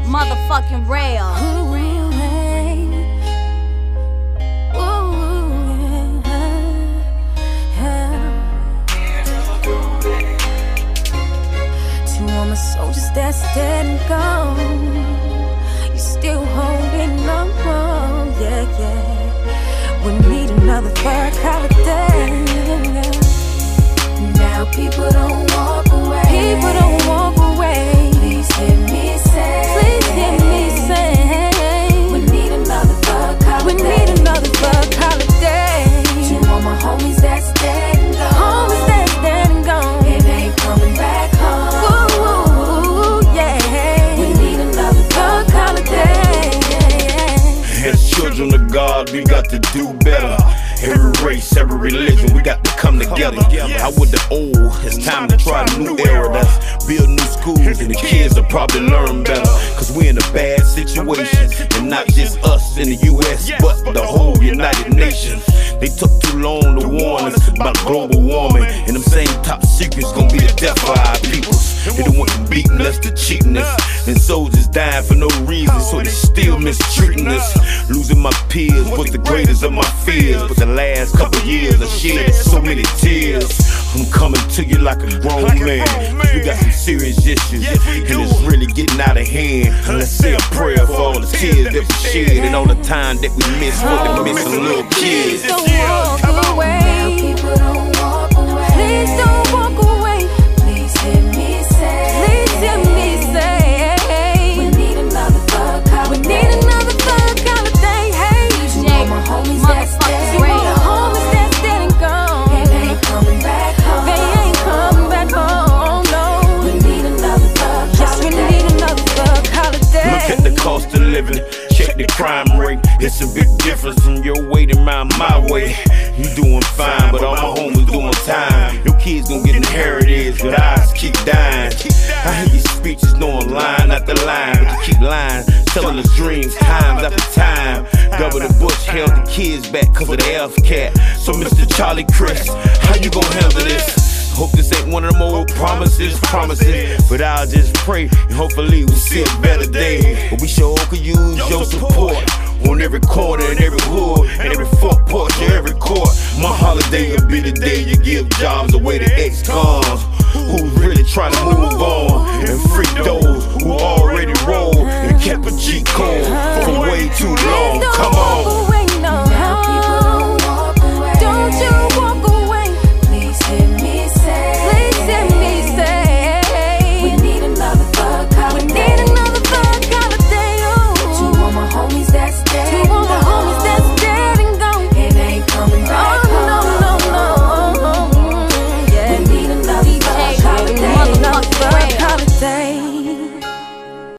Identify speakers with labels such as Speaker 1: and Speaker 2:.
Speaker 1: motherfucking real.
Speaker 2: To all my soldiers that's dead and gone, you still holding on, yeah, yeah. We need another third holiday. Now people don't walk away. People don't walk away. Please hear me say. Please hear me say. We need another thug holiday. We need another thug holiday. To all my homies that's dead and gone. Homies that's dead and gone. It ain't coming back home. Ooh, yeah. We need another thug holiday.
Speaker 3: As children of God, we got to do better. Every race, every religion, we got to come together. Out with the old, it's time to try a new era. That's build new schools and the kids will probably learn better. Cause we in a bad situation, and not just us in the US, but the whole United Nations. They took too long to warn us about global warming, and them same top secrets gonna be the death of our peoples. They don't want to beating us, to cheating us, and soldiers dying for no reason, so they still mistreating us. Losing my peers was the greatest of my fears, but the last couple years I shed so many tears. I'm coming to you like a grown man, cause we got some serious issues, and it's really getting out of hand. And let's say a prayer for all the tears that we shed, and all the time that we miss for the missing little kids.
Speaker 2: Please don't walk away. Now people don't walk away. Please don't walk away. Please hear me say. Please hear me say. We need another thug holiday. We need another thug holiday. Hey,
Speaker 1: DJ,
Speaker 2: all my homies that's dead. All the homies that's dead and gone. They ain't coming back home. They ain't coming back home. No. We need another thug holiday. Yes, we need another thug holiday.
Speaker 3: Look at the cost of living. Check the crime rate. It's a big difference from your way to my way. You doing fine, but all my homies doing time. Your kids gon' get inherited, but ours keep dying. I hear your speeches knowing line after line, but you keep lying, telling us dreams times after time. Governor Bush held the kids back cause of the F-cat. So Mr. Charlie Chris, how you gon' handle this? Hope this ain't one of them old promises, but I'll just pray and hopefully we'll see a better day. But we sure could use your support on every corner and every hood and every front porch and every court. My holiday will be the day you give jobs away to ex-cons who's really trying to move on, and free those who